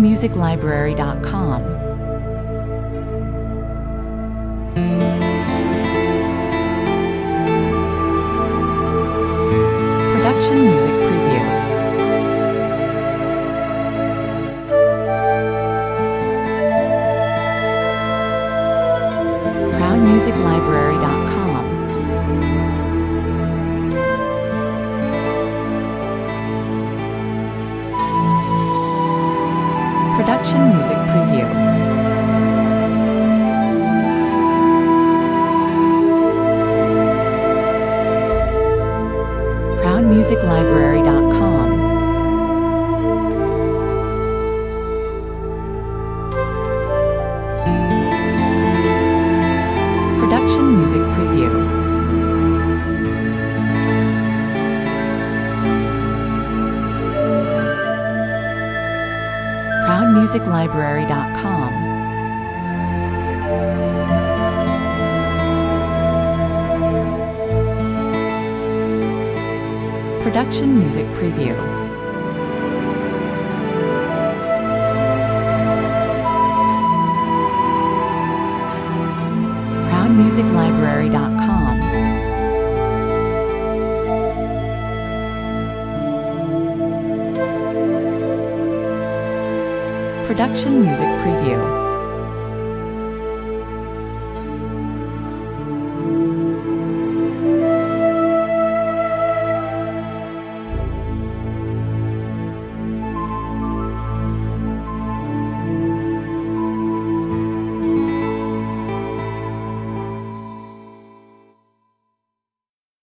ProudMusicLibrary.com. Production Music Preview. ProudMusicLibrary.com. Production Music Preview. ProudMusicLibrary.com. Production Music Preview. ProudMusicLibrary.com. Production Music Preview. ProudMusicLibrary.com. Production Music Preview.